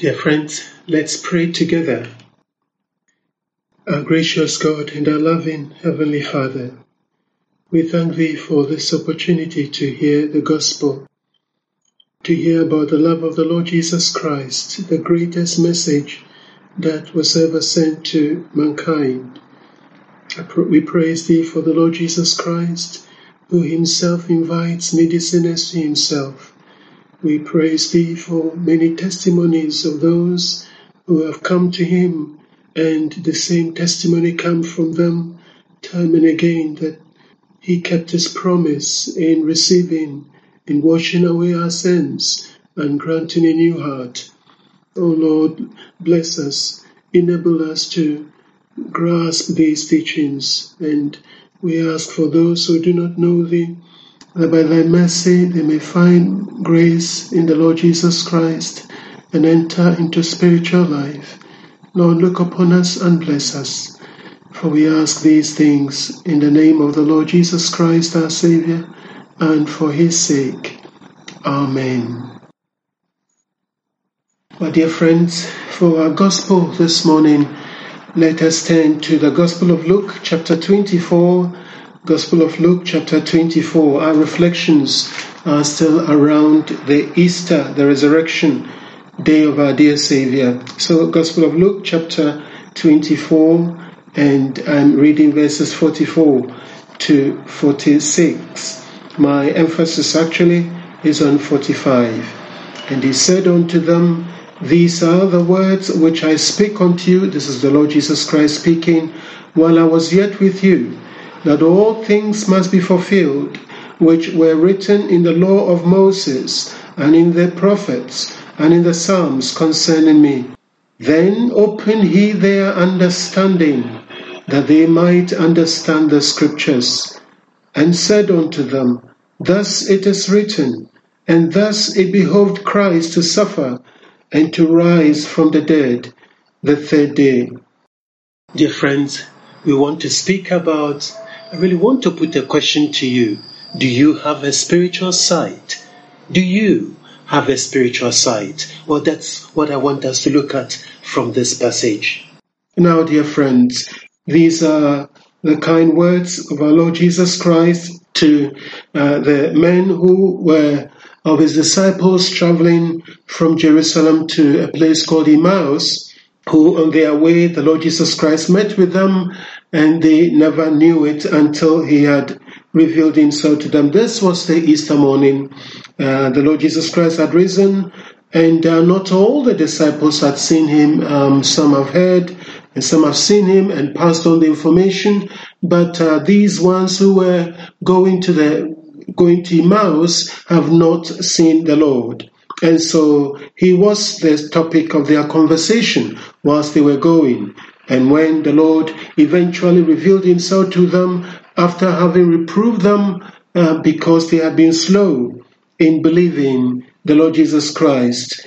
Dear friends, let's pray together. Our gracious God and our loving Heavenly Father, we thank Thee for this opportunity to hear the Gospel, to hear about the love of the Lord Jesus Christ, the greatest message that was ever sent to mankind. We praise Thee for the Lord Jesus Christ, who Himself invites needy sinners to Himself. We praise Thee for many testimonies of those who have come to Him, and the same testimony comes from them time and again that He kept His promise in receiving, in washing away our sins and granting a new heart. O Lord, bless us, enable us to grasp these teachings, and we ask for those who do not know Thee, that by Thy mercy they may find grace in the Lord Jesus Christ and enter into spiritual life. Lord, look upon us and bless us, for we ask these things in the name of the Lord Jesus Christ, our Saviour, and for His sake. Amen. My dear friends, for our Gospel this morning, let us turn to the Gospel of Luke, chapter 24. Gospel of Luke, chapter 24. Our reflections are still around the Easter, the resurrection day of our dear Saviour. So, Gospel of Luke, chapter 24, and I'm reading verses 44 to 46. My emphasis actually is on 45. And He said unto them, These are the words which I speak unto you, this is the Lord Jesus Christ speaking, while I was yet with you, that all things must be fulfilled, which were written in the law of Moses, and in the prophets, and in the Psalms concerning me. Then opened He their understanding, that they might understand the Scriptures, and said unto them, Thus it is written, and thus it behoved Christ to suffer, and to rise from the dead the third day. Dear friends, we want to speak about, I really want to put a question to you. Do you have a spiritual sight? Do you have a spiritual sight? Well, that's what I want us to look at from this passage. Now, dear friends, these are the kind words of our Lord Jesus Christ to the men who were of His disciples traveling from Jerusalem to a place called Emmaus, who on their way the Lord Jesus Christ met with them, and they never knew it until He had revealed Himself to them. This was the Easter morning. The Lord Jesus Christ had risen, and not all the disciples had seen Him. Some have heard, and some have seen Him and passed on the information, but these ones who were going to Emmaus have not seen the Lord. And so He was the topic of their conversation whilst they were going. And when the Lord eventually revealed Himself to them, after having reproved them because they had been slow in believing, the Lord Jesus Christ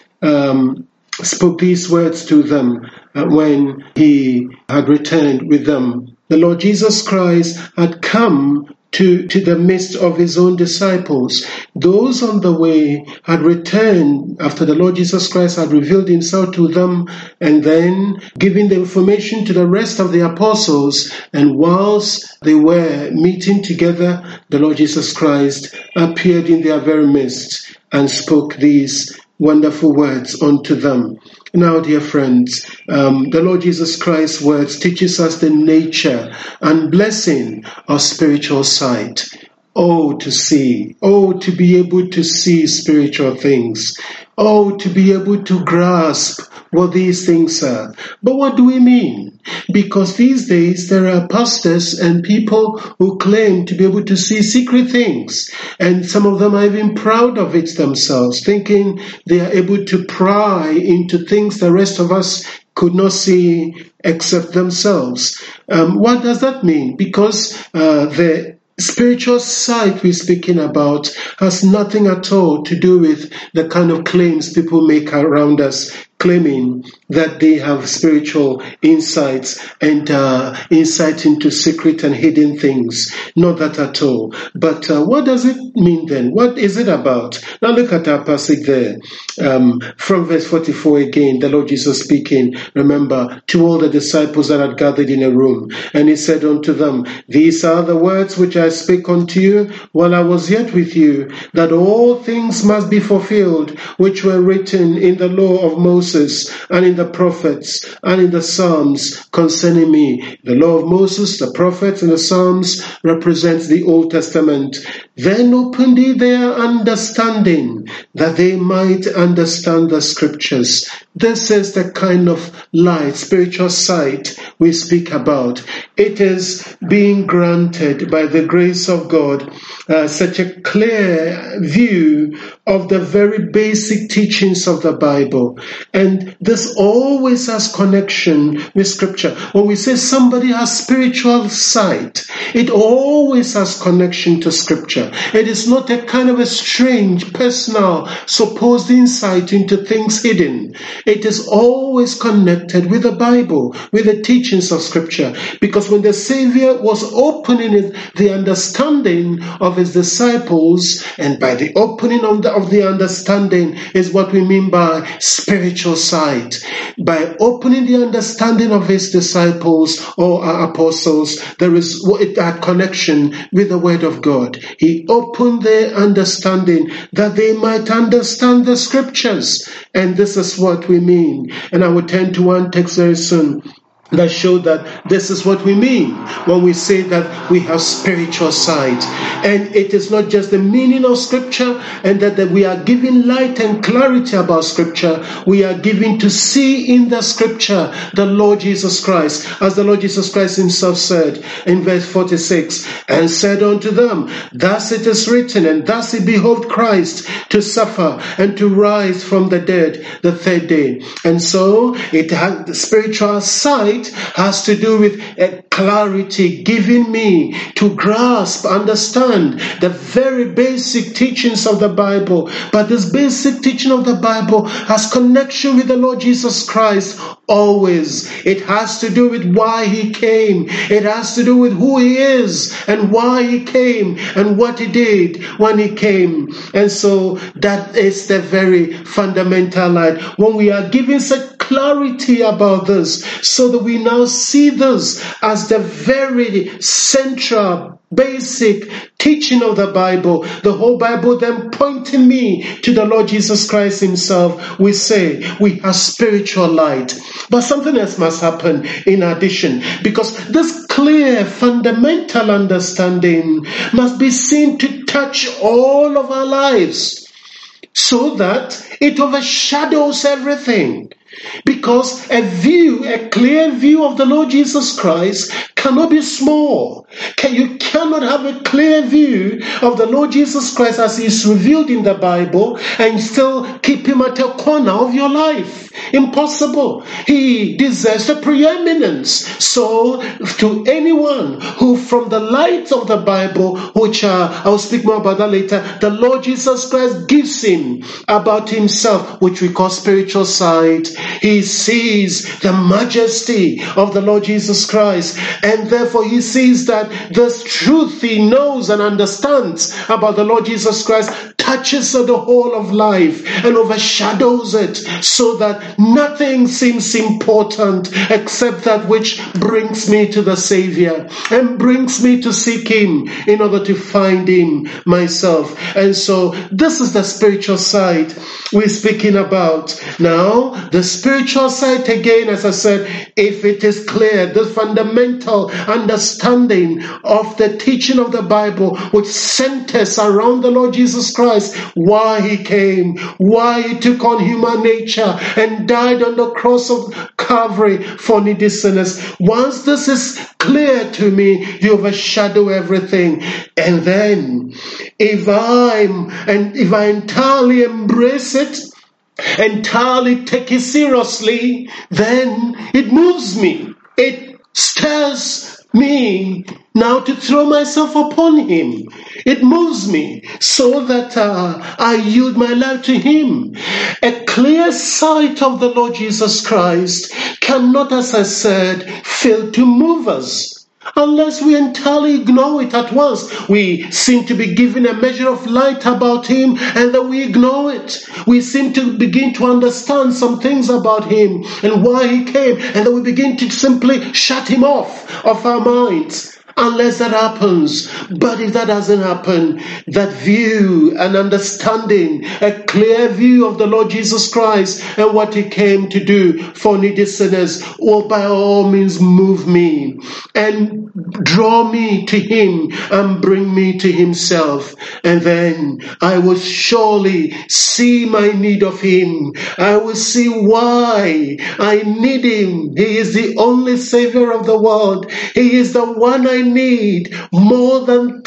spoke these words to them when He had returned with them. The Lord Jesus Christ had come to the midst of His own disciples. Those on the way had returned after the Lord Jesus Christ had revealed Himself to them, and then giving the information to the rest of the apostles. And whilst they were meeting together, the Lord Jesus Christ appeared in their very midst and spoke these wonderful words unto them. Now, dear friends, the Lord Jesus Christ's words teaches us the nature and blessing of spiritual sight. Oh, to see. Oh, to be able to see spiritual things. Oh, to be able to grasp what these things are. But what do we mean? Because these days there are pastors and people who claim to be able to see secret things. And some of them are even proud of it themselves, thinking they are able to pry into things the rest of us could not see except themselves. What does that mean? Because the spiritual sight we're speaking about has nothing at all to do with the kind of claims people make around us, claiming that they have spiritual insights and insight into secret and hidden things. Not that at all. But what does it mean then? What is it about? Now look at our passage there. From verse 44 again, the Lord Jesus speaking, remember, to all the disciples that had gathered in a room. And he said unto them, these are the words which I spake unto you while I was yet with you, that all things must be fulfilled, which were written in the law of Moses, and in the prophets, and in the Psalms concerning me. The law of Moses, the prophets, and the Psalms represents the Old Testament. Then opened he their understanding, that they might understand the scriptures. This is the kind of light, spiritual sight we speak about. It is being granted by the grace of God such a clear view of the very basic teachings of the Bible. And this always has connection with Scripture. When we say somebody has spiritual sight, it always has connection to Scripture. It is not a kind of a strange, personal, supposed insight into things hidden. It is always connected with the Bible, with the teachings of Scripture. Because when the Savior was opening the understanding of his disciples, and by the opening of the understanding is what we mean by spiritual sight. By opening the understanding of his disciples or apostles, there is that connection with the Word of God. He opened their understanding that they might understand the Scriptures. And this is what we mean. And I will turn to one text very soon that show that this is what we mean when we say that we have spiritual sight. And it is not just the meaning of Scripture and that we are giving light and clarity about Scripture. We are giving to see in the Scripture the Lord Jesus Christ, as the Lord Jesus Christ himself said in verse 46, and said unto them, thus it is written, and thus it behoved Christ to suffer and to rise from the dead the third day. And so it has the spiritual sight has to do with a clarity given me to grasp, understand the very basic teachings of the Bible. But this basic teaching of the Bible has connection with the Lord Jesus Christ always. It has to do with why he came. It has to do with who he is and why he came and what he did when he came. And so that is the very fundamental light. When we are given such clarity about this, so that we now see this as the very central, basic teaching of the Bible, the whole Bible then pointing me to the Lord Jesus Christ himself, we say we have spiritual light. But something else must happen in addition, because this clear fundamental understanding must be seen to touch all of our lives, so that it overshadows everything. Because a clear view of the Lord Jesus Christ cannot be small. You cannot have a clear view of the Lord Jesus Christ as he is revealed in the Bible and still keep him at a corner of your life. Impossible. He deserves the preeminence. So to anyone who from the light of the Bible, which I'll speak more about that later, the Lord Jesus Christ gives him about himself, which we call spiritual sight. He sees the majesty of the Lord Jesus Christ, and therefore he sees that this truth he knows and understands about the Lord Jesus Christ touches the whole of life and overshadows it, so that nothing seems important except that which brings me to the Savior and brings me to seek him in order to find him myself. And so this is the spiritual side we're speaking about. Now, the spiritual side again, as I said, if it is clear, the fundamental understanding of the teaching of the Bible, which centers around the Lord Jesus Christ, why he came, why he took on human nature and died on the cross of Calvary for needy sinners. Once this is clear to me, you overshadow everything. And then if I entirely embrace it, entirely take it seriously, then it moves me. It stirs me now to throw myself upon him. It moves me so that I yield my life to him. A clear sight of the Lord Jesus Christ cannot, as I said, fail to move us. Unless we entirely ignore it at once. We seem to be given a measure of light about him, and then we ignore it. We seem to begin to understand some things about him and why he came, and then we begin to simply shut him off of our minds. Unless that happens. But if that doesn't happen, that view and understanding, a clear view of the Lord Jesus Christ and what he came to do for needy sinners, will by all means move me and draw me to him and bring me to himself. And then I will surely see my need of him. I will see why I need him. He is the only Savior of the world. He is the one I need more than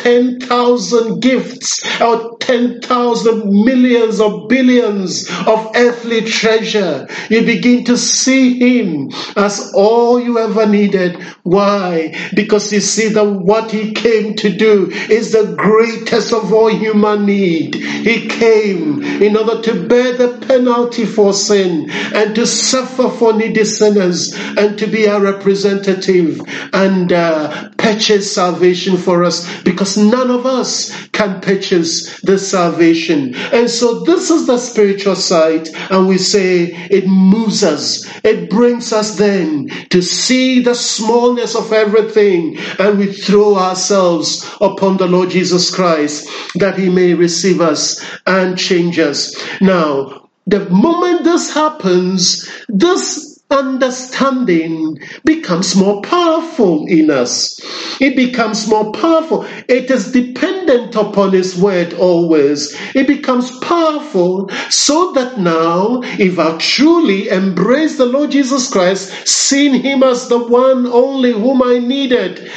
10,000 gifts or 10,000 millions or billions of earthly treasure. You begin to see him as all you ever needed. Why? Because you see that what he came to do is the greatest of all human need. He came in order to bear the penalty for sin and to suffer for needy sinners and to be our representative and purchase salvation for us, because none of us can purchase the salvation. And so this is the spiritual side, and we say it moves us. It brings us then to see the smallness of everything, and we throw ourselves upon the Lord Jesus Christ that he may receive us and change us. Now, the moment this happens, this understanding becomes more powerful in us. It becomes more powerful. It is dependent upon his word always. It becomes powerful so that now, if I truly embrace the Lord Jesus Christ, seeing him as the one only whom I needed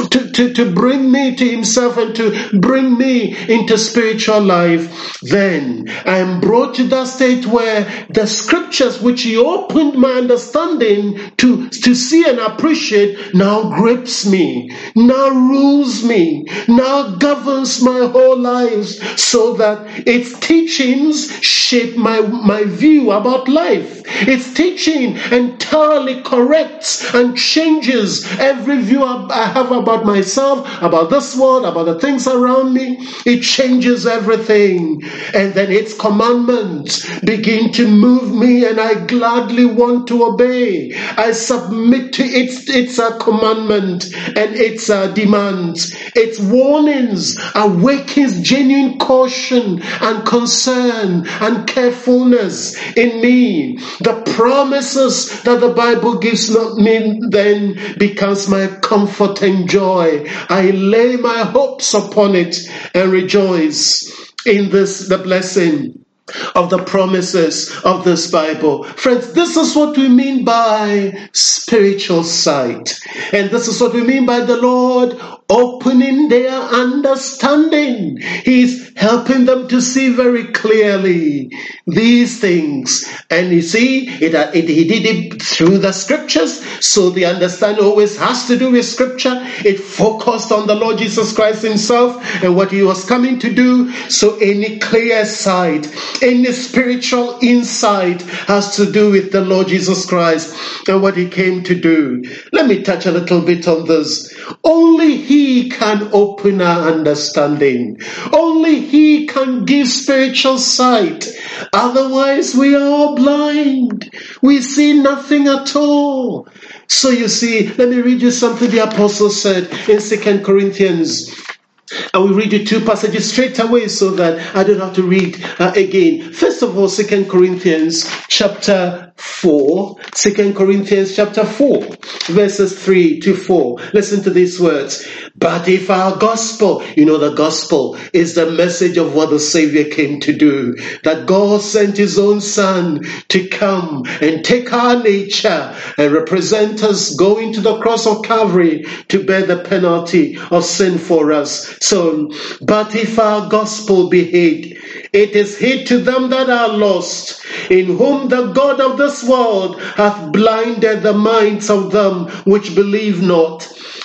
to bring me to himself and to bring me into spiritual life, then I am brought to that state where the scriptures which he opened my understanding to see and appreciate now grips me, now rules me, now governs my whole life, so that its teachings shape my view about life. Its teaching entirely corrects and changes every view I have about myself, about this world, about the things around me. It changes everything. And then its commandments begin to move me, and I gladly want to obey. I submit to its commandment and its demands. Its warnings awakens genuine caution and concern and carefulness in me. The promises that the Bible gives me then becomes my comfort and joy. I lay my hopes upon it and rejoice in this, the blessing of the promises of this Bible. Friends, this is what we mean by spiritual sight. And this is what we mean by the Lord opening their understanding. He's helping them to see very clearly these things. And you see, he did it through the scriptures. So the understanding always has to do with scripture. It focused on the Lord Jesus Christ himself and what he was coming to do. So any clear sight, any spiritual insight has to do with the Lord Jesus Christ and what he came to do. Let me touch a little bit on this. Only he can open our understanding. Only he can give spiritual sight. Otherwise, we are all blind. We see nothing at all. So you see, let me read you something the apostle said in 2 Corinthians. I will read you two passages straight away so that I don't have to read again. First of all, 2 Corinthians chapter 4. 2 Corinthians chapter 4, verses 3 to 4. Listen to these words. But if our gospel, the gospel is the message of what the Savior came to do. That God sent his own Son to come and take our nature and represent us, going to the cross of Calvary to bear the penalty of sin for us. So, but if our gospel be hid, it is hid to them that are lost, in whom the God of this world hath blinded the minds of them which believe not,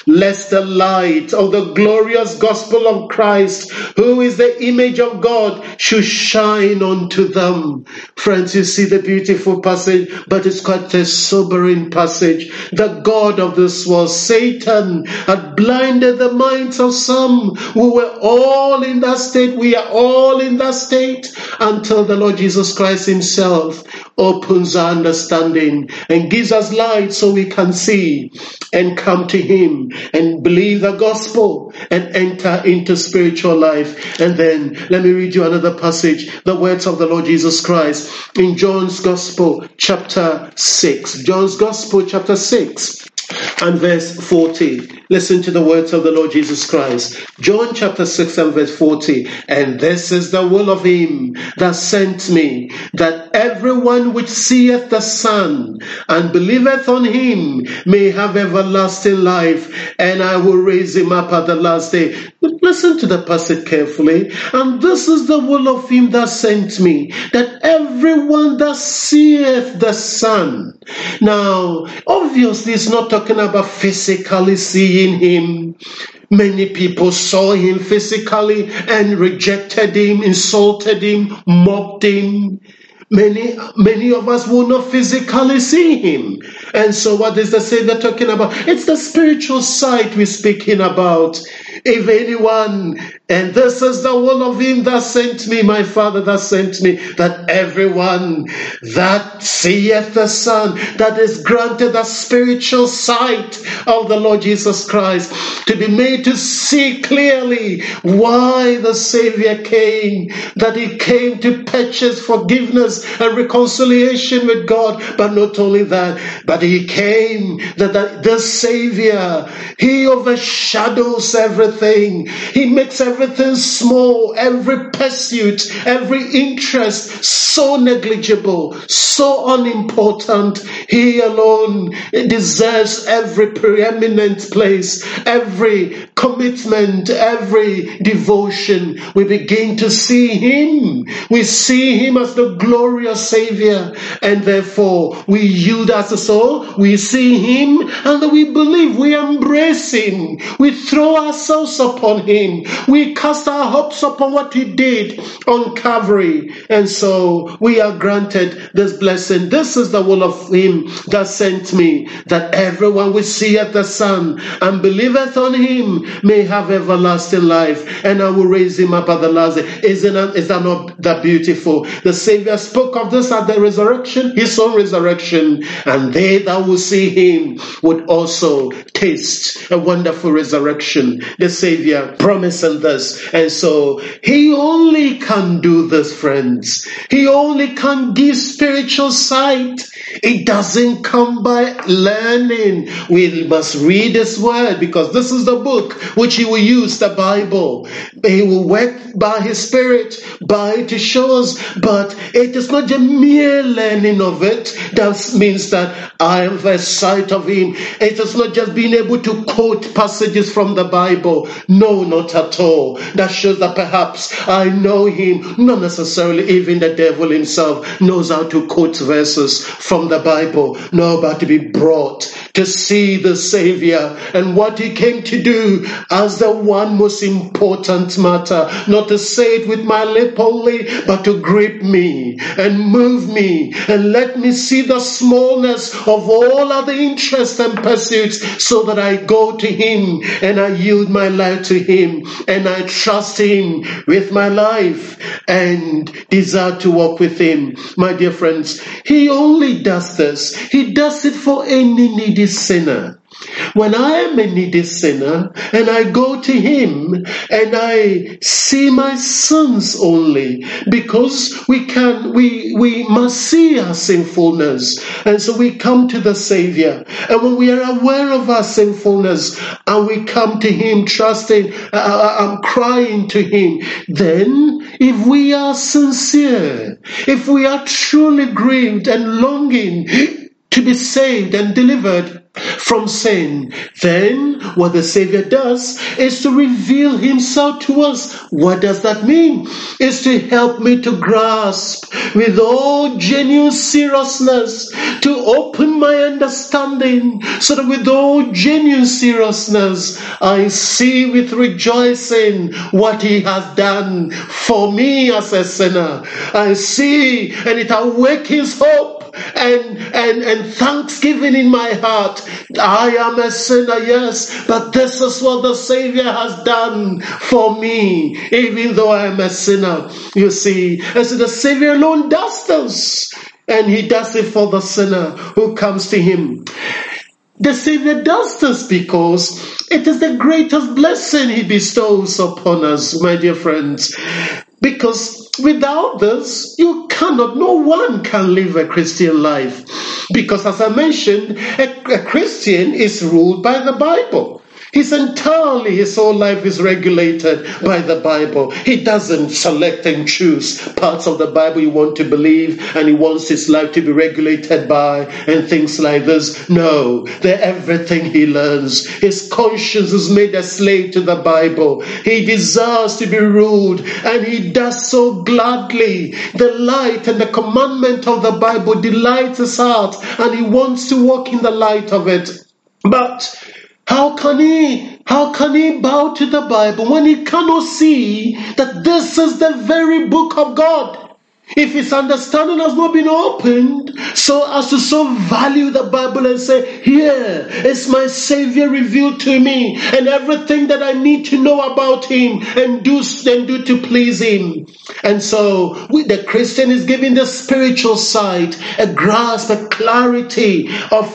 lest the light of the glorious gospel of Christ, who is the image of God, should shine unto them. Friends, you see the beautiful passage, but it's quite a sobering passage. The God of this world, Satan, had blinded the minds of some. We were all in that state. We are all in that state until the Lord Jesus Christ himself opens our understanding and gives us light so we can see and come to him and believe the gospel and enter into spiritual life. And then let me read you another passage, the words of the Lord Jesus Christ in John's Gospel chapter 6. John's Gospel chapter 6 and verse 40. Listen to the words of the Lord Jesus Christ. John chapter 6 and verse 40. And this is the will of him that sent me, that everyone which seeth the Son and believeth on him may have everlasting life, and I will raise him up at the last day. But listen to the passage carefully. And this is the will of him that sent me, that everyone that seeth the Son. Now, obviously, it's not talking about physically seeing him. Many people saw him physically and rejected him, insulted him, mocked him. Many of us will not physically see him. And so what is the Savior talking about? It's the spiritual side we're speaking about. If anyone, and this is the will of him that sent me, my Father that sent me, that everyone that seeth the Son, that is granted the spiritual sight of the Lord Jesus Christ, to be made to see clearly why the Savior came, that he came to purchase forgiveness and reconciliation with God. But not only that, but he came that the Savior, he overshadows everything. He makes everything small, every pursuit, every interest so negligible, so unimportant. He alone deserves every preeminent place, every commitment, every devotion. We begin to see him. We see him as the glorious Savior, and therefore we yield as a soul. We see him and we believe, we embrace him. We throw ourselves upon him. We cast our hopes upon what he did on Calvary. And so we are granted this blessing. This is the will of him that sent me, that everyone will see at the Son and believeth on him may have everlasting life, and I will raise him up at the last day. Is that not that beautiful? The Savior spoke of this at the resurrection, his own resurrection, and they that will see him would also taste a wonderful resurrection. The Savior promising this. And so he only can do this, friends. He only can give spiritual sight. It doesn't come by learning. We must read his word, because this is the book which he will use, the Bible. He will work by his Spirit, by to show us. But it is not just mere learning of it that means that I have a sight of him. It is not just being able to quote passages from the Bible. No, not at all. That shows that perhaps I know him. Not necessarily. Even the devil himself knows how to quote verses from the Bible. No, but to be brought to see the Savior and what he came to do as the one most important matter. Not to say it with my lip only, but to grip me and move me and let me see the smallness of all other interests and pursuits, so that I go to him and I yield my life to him and I trust him with my life and desire to walk with him. My dear friends, he only does this. He does it for any needy sinner. When I am a needy sinner and I go to him and I see my sins only, because we must see our sinfulness, and so we come to the Savior. And when we are aware of our sinfulness and we come to him trusting, crying to him, then if we are sincere, if we are truly grieved and longing to be saved and delivered from sin. Then what the Savior does is to reveal himself to us. What does that mean? It's to help me to grasp with all genuine seriousness, to open my understanding, so that with all genuine seriousness I see with rejoicing what he has done for me as a sinner. I see, and it awakens hope and thanksgiving in my heart. I am a sinner, yes, but this is what the Savior has done for me, even though I am a sinner. You see, and so the Savior alone does this, and he does it for the sinner who comes to him. The Savior does this because it is the greatest blessing he bestows upon us, my dear friends. Because without this, no one can live a Christian life. Because as I mentioned, a Christian is ruled by the Bible. His whole life is regulated by the Bible. He doesn't select and choose parts of the Bible he wants to believe and he wants his life to be regulated by and things like this. No, everything he learns. His conscience is made a slave to the Bible. He desires to be ruled and he does so gladly. The light and the commandment of the Bible delights his heart and he wants to walk in the light of it. But how can he bow to the Bible when he cannot see that this is the very book of God? If his understanding has not been opened so as to so value the Bible and say, here is my Savior revealed to me and everything that I need to know about him and do to please him. And so the Christian is given the spiritual sight, a grasp, a clarity of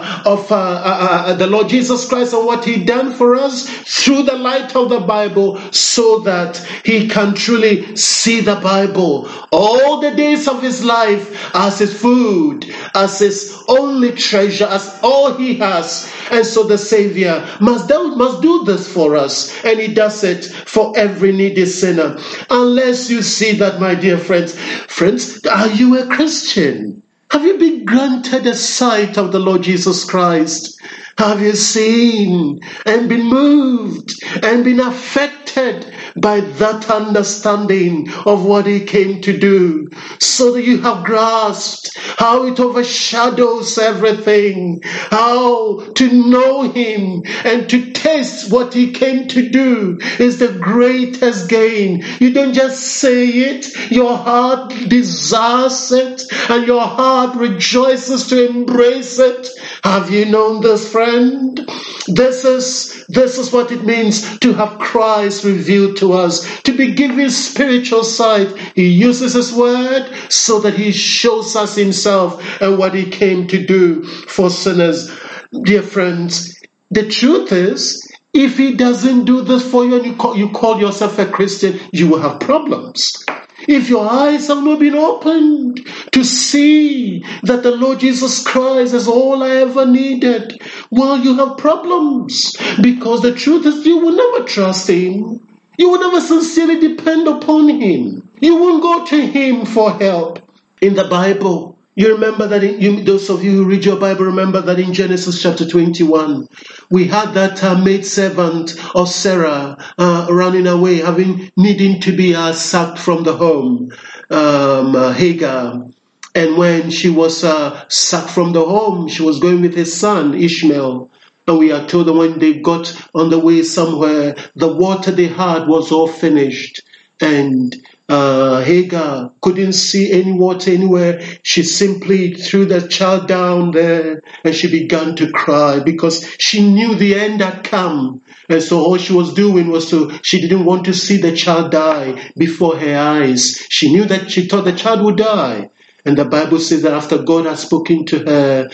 the Lord Jesus Christ and what he done for us through the light of the Bible, so that he can truly see the Bible all the days of his life as his food, as his only treasure, as all he has. And so the Savior must do this for us, and he does it for every needy sinner. Unless you see that, my dear friends, are you a Christian? Have you been granted a sight of the Lord Jesus Christ? Have you seen and been moved and been affected by that understanding of what he came to do, so that you have grasped how it overshadows everything, how to know him and to taste what he came to do is the greatest gain. You don't just say it, your heart desires it and your heart rejoices to embrace it. Have you known this, friend? This is what it means to have Christ revealed to us, to be given spiritual sight. He uses his word so that he shows us himself and what he came to do for sinners. Dear friends, the truth is, if he doesn't do this for you and you call yourself a Christian, you will have problems. If your eyes have not been opened to see that the Lord Jesus Christ is all I ever needed, well, you have problems. Because the truth is, you will never trust him. You will never sincerely depend upon him. You won't go to him for help. In the Bible, you remember that, those of you who read your Bible, remember that in Genesis chapter 21, we had that maidservant of Sarah running away, needing to be sacked from the home, Hagar. And when she was sacked from the home, she was going with his son, Ishmael. And we are told that when they got on the way somewhere, the water they had was all finished. And Hagar couldn't see any water anywhere. She simply threw the child down there and she began to cry because she knew the end had come. And so all she was doing was she didn't want to see the child die before her eyes. She thought the child would die. And the Bible says that after God had spoken to her,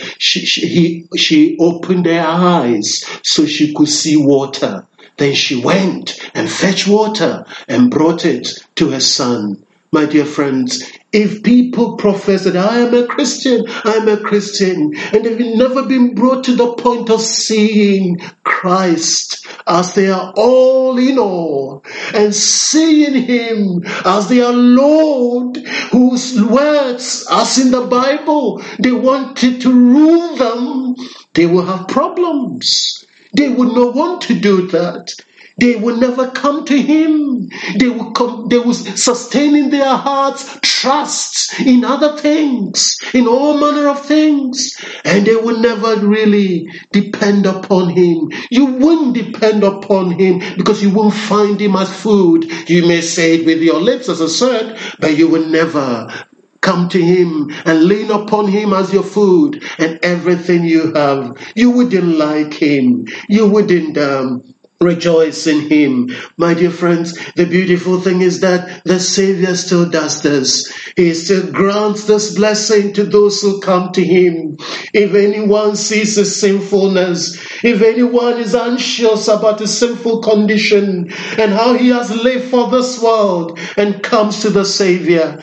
she opened her eyes so she could see water. Then she went and fetched water and brought it to her son. My dear friends, if people profess that I am a Christian, and they've never been brought to the point of seeing Christ as they are all in awe and seeing him as their Lord, whose words, as in the Bible, they wanted to rule them, they will have problems. They would not want to do that. They will never come to him. They will sustain in their hearts trust in other things, in all manner of things, and they will never really depend upon him. You won't depend upon him because you won't find him as food. You may say it with your lips, as I said, but you will never come to him and lean upon him as your food and everything you have. You wouldn't like him. You wouldn't rejoice in him. My dear friends, the beautiful thing is that the Savior still does this. He still grants this blessing to those who come to him. If anyone sees his sinfulness, if anyone is anxious about his sinful condition and how he has lived for this world and comes to the Savior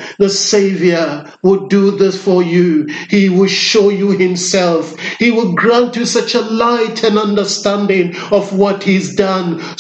will do this for you. He will show you himself. He will grant you such a light and understanding of what he's done,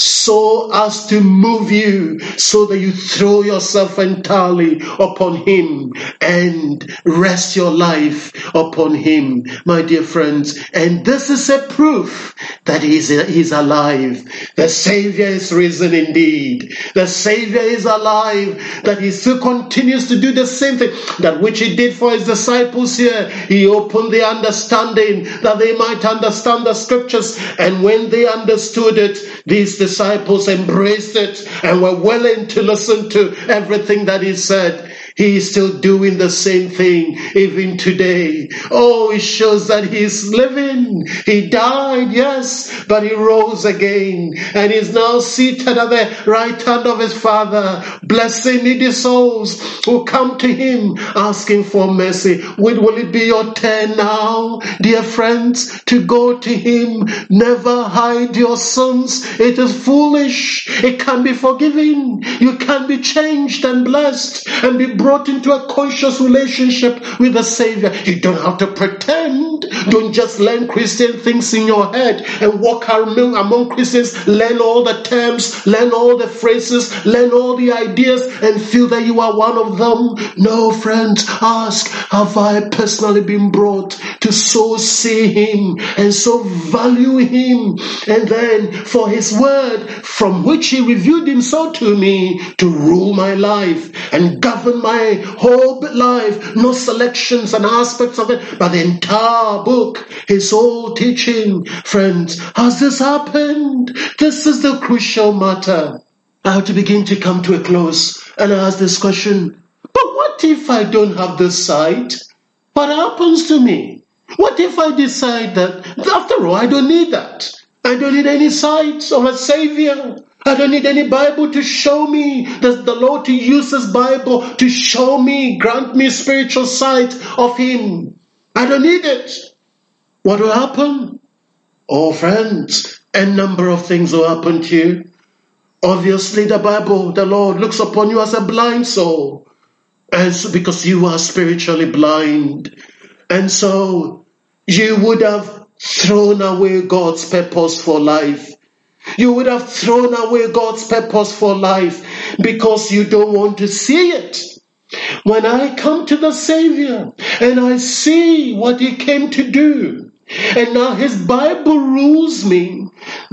so as to move you, so that you throw yourself entirely upon him and rest your life upon him, my dear friends. And this is a proof that he's alive. The Savior is risen indeed. The Savior is alive, that he still continues to do the same thing, that which he did for his disciples here. He opened their understanding that they might understand the scriptures, and when they understood it, these disciples embraced it and were willing to listen to everything that he said. He is still doing the same thing even today. Oh, it shows that he is living. He died, yes, but he rose again and is now seated at the right hand of his Father, blessing needy souls who come to him asking for mercy. Will it be your turn now, dear friends, to go to him? Never hide your sins. It is foolish. It can be forgiven. You can be changed and blessed and be brought into a conscious relationship with the Savior. You don't have to pretend. Don't just learn Christian things in your head and walk among Christians, learn all the terms, learn all the phrases, learn all the ideas and feel that you are one of them. No, friends, ask, have I personally been brought to so see him and so value him, and then for his word from which he revealed himself to me to rule my life and govern my whole life, no selections and aspects of it, but the entire book, his whole teaching. Friends, has this happened? This is the crucial matter. I have to begin to come to a close and ask this question, but what if I don't have this sight? What happens to me? What if I decide that, after all, I don't need that? I don't need any sight of a Savior. I don't need any Bible to show me, the Lord to use this Bible to show me, grant me spiritual sight of him. I don't need it. What will happen? Oh, friends, a number of things will happen to you. Obviously, the Lord looks upon you as a blind soul, and so because you are spiritually blind. And so you would have thrown away God's purpose for life. You would have thrown away God's purpose for life because you don't want to see it. When I come to the Savior and I see what he came to do, and now his Bible rules me,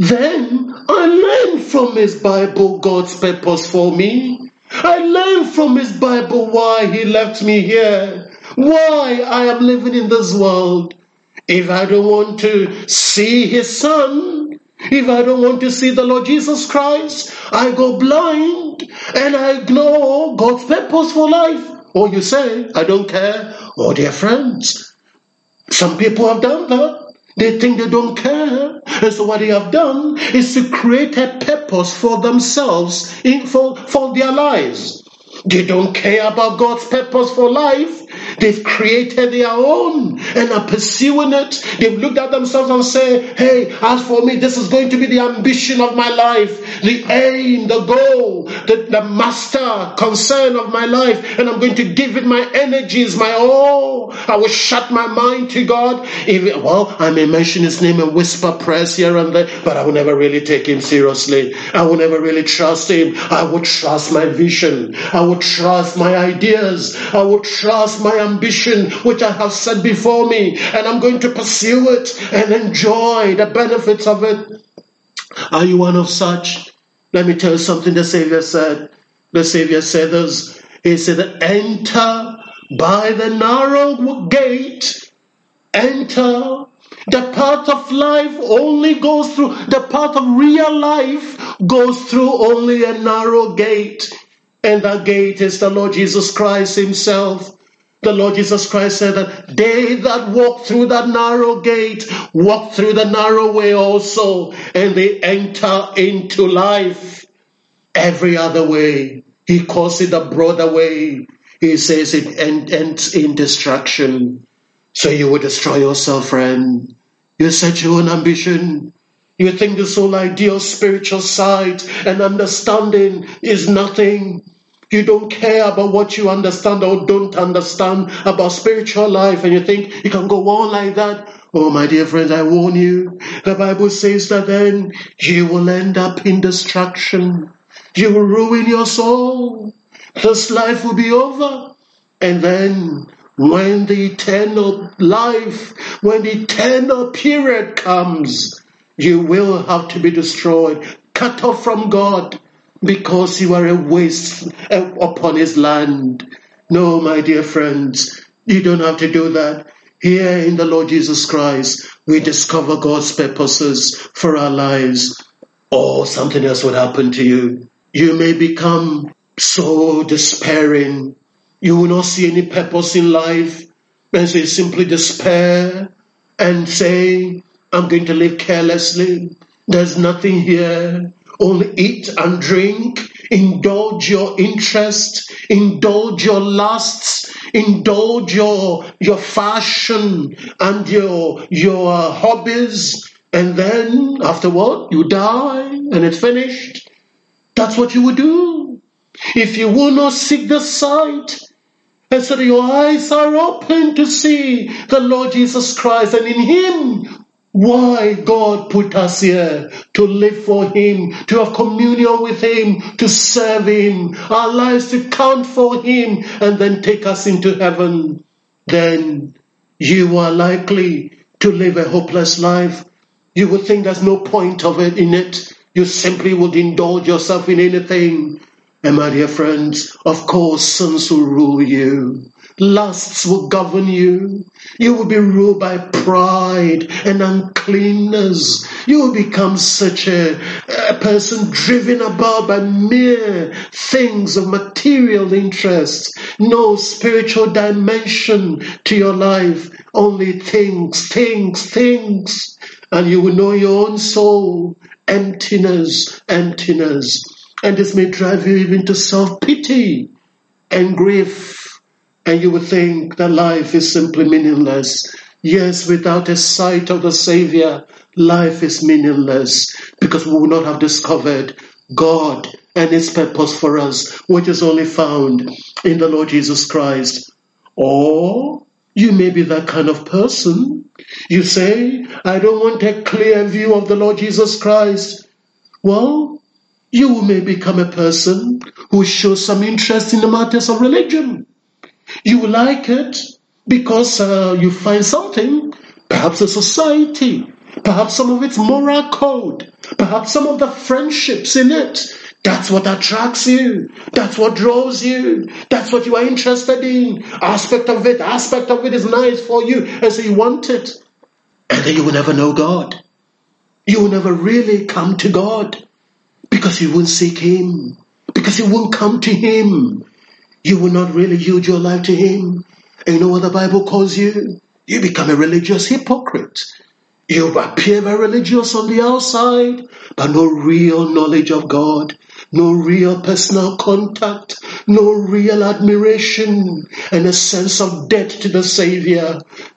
then I learn from his Bible God's purpose for me. I learn from his Bible why he left me here, why I am living in this world. If I don't want to see his Son, if I don't want to see the Lord Jesus Christ, I go blind and I ignore God's purpose for life. Or you say, I don't care. Oh, dear friends, some people have done that. They think they don't care. And so what they have done is to create a purpose for themselves for their lives. They don't care about God's purpose for life. They've created their own and are pursuing it. They've looked at themselves and say, hey, as for me, this is going to be the ambition of my life, the aim, the goal, the master concern of my life, and I'm going to give it my energies, my all. I will shut my mind to God. I may mention his name and whisper prayers here and there, but I will never really take him seriously. I will never really trust him. I will trust my vision. I will trust my ideas. I will trust my ambition, which I have set before me, and I'm going to pursue it and enjoy the benefits of it. Are you one of such? Let me tell you something the Savior said. The Savior said this. He said, enter by the narrow gate. Enter. The path of life only goes through, the path of real life goes through only a narrow gate. And that gate is the Lord Jesus Christ himself. The Lord Jesus Christ said that they that walk through that narrow gate walk through the narrow way also, and they enter into life. Every other way, he calls it a broader way. He says it ends in destruction. So you will destroy yourself, friend. You set your own ambition. You think this whole ideal spiritual side and understanding is nothing. You don't care about what you understand or don't understand about spiritual life, and you think you can go on like that. Oh, my dear friends, I warn you. The Bible says that then you will end up in destruction. You will ruin your soul. This life will be over. And then when the eternal life, when the eternal period comes, you will have to be destroyed, cut off from God, because you are a waste upon his land. No, my dear friends, you don't have to do that. Here in the Lord Jesus Christ, we discover God's purposes for our lives. Or something else would happen to you. You may become so despairing. You will not see any purpose in life, and so you simply despair and say, I'm going to live carelessly. There's nothing here. Only eat and drink, indulge your interest, indulge your lusts, indulge your fashion and your hobbies, and then afterward you die and it's finished. That's what you would do if you will not seek the sight. And so your eyes are open to see the Lord Jesus Christ, and in him, why God put us here, to live for him, to have communion with him, to serve him, our lives to count for him, and then take us into heaven. Then you are likely to live a hopeless life. You would think there's no point of it in it. You simply would indulge yourself in anything. And my dear friends, of course, sins will rule you. Lusts will govern you. You will be ruled by pride and uncleanness. You will become such a person driven about by mere things of material interest. No spiritual dimension to your life. Only things. And you will know your own soul. Emptiness. And this may drive you even to self-pity and grief. And you would think that life is simply meaningless. Yes, without a sight of the Savior, life is meaningless, because we will not have discovered God and his purpose for us, which is only found in the Lord Jesus Christ. Or you may be that kind of person. You say, I don't want a clear view of the Lord Jesus Christ. Well, you may become a person who shows some interest in the matters of religion. You like it because you find something, perhaps a society, perhaps some of its moral code, perhaps some of the friendships in it. That's what attracts you. That's what draws you. That's what you are interested in. Aspect of it is nice for you, and so you want it. And then you will never know God. You will never really come to God. Because you won't seek him. Because you won't come to him. You will not really yield your life to him. And you know what the Bible calls you? You become a religious hypocrite. You appear very religious on the outside, but no real knowledge of God. no real personal contact, no real admiration and a sense of debt to the Savior,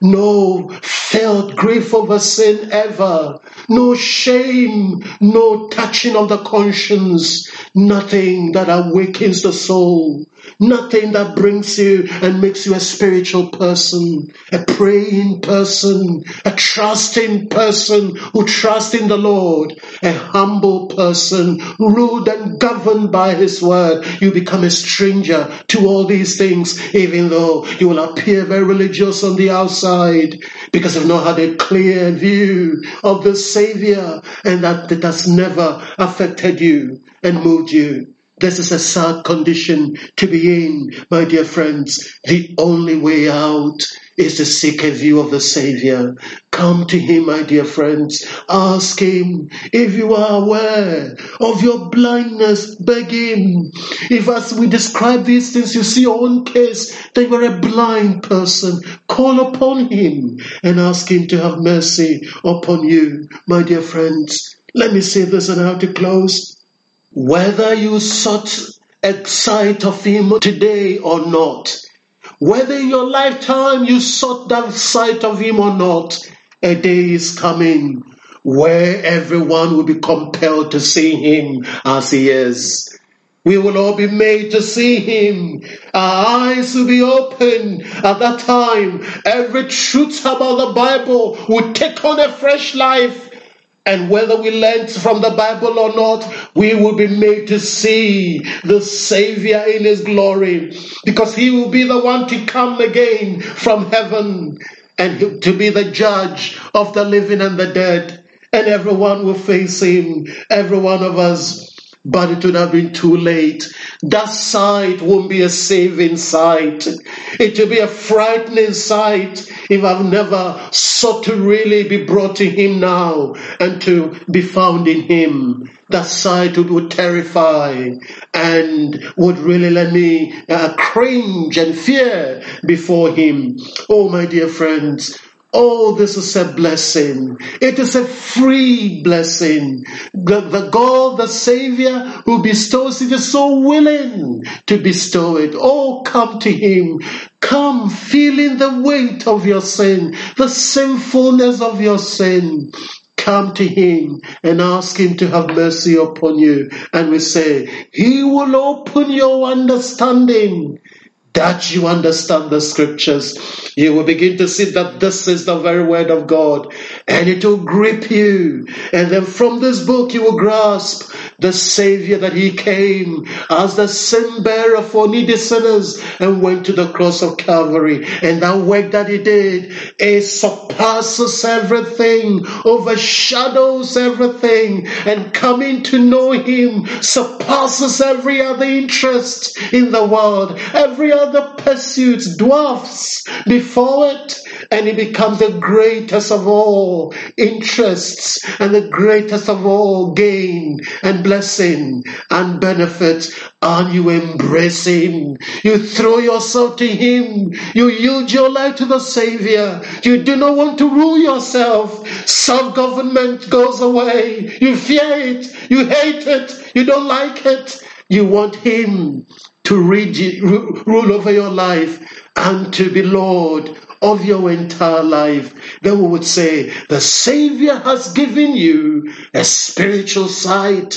no felt grief over sin ever, no shame, no touching of the conscience, nothing that awakens the soul, nothing that brings you and makes you a spiritual person, a praying person, a trusting person who trusts in the Lord, a humble person, ruled and governed by His word. You become a stranger to all these things, even though you will appear very religious on the outside, because you've not had a clear view of the Savior, and that it has never affected you and moved you. This is a sad condition to be in, my dear friends. The only way out is to seek a view of the Savior. Come to Him, my dear friends. Ask Him. If you are aware of your blindness, beg Him. If as we describe these things, you see your own case, that you are a blind person, call upon Him and ask Him to have mercy upon you, my dear friends. Let me say this and how to close. Whether you sought a sight of Him today or not, whether in your lifetime you sought that sight of Him or not, a day is coming where everyone will be compelled to see Him as He is. We will all be made to see Him. Our eyes will be open. At that time, every truth about the Bible will take on a fresh life. And whether we learned from the Bible or not, we will be made to see the Savior in His glory, because He will be the one to come again from heaven and to be the judge of the living and the dead. And everyone will face Him, every one of us. But it would have been too late. That sight won't be a saving sight. It will be a frightening sight if I've never sought to really be brought to Him now and to be found in Him. That sight would terrify and would really let me cringe and fear before Him. Oh, my dear friends. Oh, this is a blessing. It is a free blessing. The God, the Savior who bestows it, is so willing to bestow it. Oh, come to Him. Come feeling the weight of your sin, the sinfulness of your sin. Come to Him and ask Him to have mercy upon you. And we say, He will open your understanding, that you understand the scriptures. You will begin to see that this is the very word of God, and it will grip you. And then from this book you will grasp the Savior, that He came as the sin bearer for needy sinners and went to the cross of Calvary. And that work that He did, it surpasses everything, overshadows everything, and coming to know Him surpasses every other interest in the world. Every other pursuit dwarfs before it, and it becomes the greatest of all interests and the greatest of all gain and blessing and benefit. And you embrace Him. You throw yourself to Him. You yield your life to the Savior. You do not want to rule yourself. Self-government goes away. You fear it. You hate it. You don't like it. You want Him to rule over your life and to be Lord of your entire life. Then we would say, the Savior has given you a spiritual sight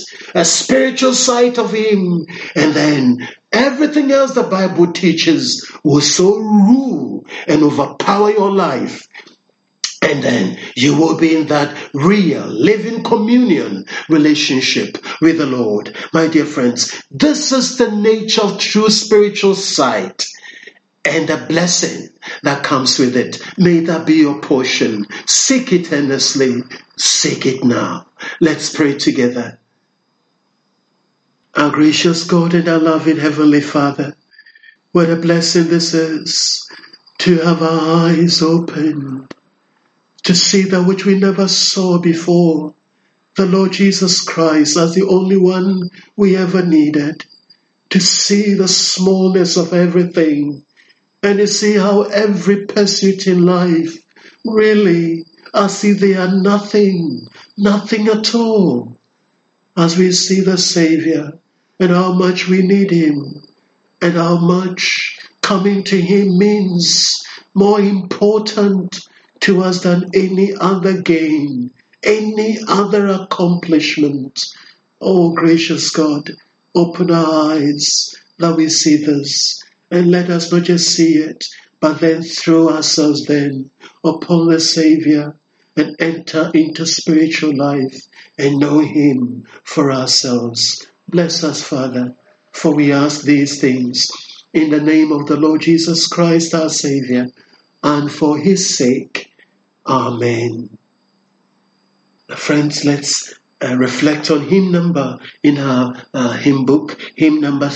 of Him. And then everything else the Bible teaches will so rule and overpower your life. And then you will be in that real, living communion relationship with the Lord. My dear friends, this is the nature of true spiritual sight and the blessing that comes with it. May that be your portion. Seek it earnestly. Seek it now. Let's pray together. Our gracious God and our loving Heavenly Father, what a blessing this is to have our eyes opened, to see that which we never saw before, the Lord Jesus Christ as the only one we ever needed, to see the smallness of everything, and to see how every pursuit in life really, as if they are nothing at all, as we see the Savior and how much we need Him, and how much coming to Him means more important to us than any other gain, any other accomplishment. Oh, gracious God, open our eyes that we see this, and let us not just see it, but then throw ourselves then upon the Savior and enter into spiritual life and know Him for ourselves. Bless us, Father, for we ask these things in the name of the Lord Jesus Christ, our Savior, and for His sake. Amen. Friends, let's reflect on hymn number in our hymn book, hymn number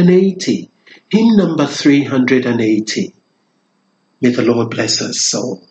380. Hymn number 380. May the Lord bless us all.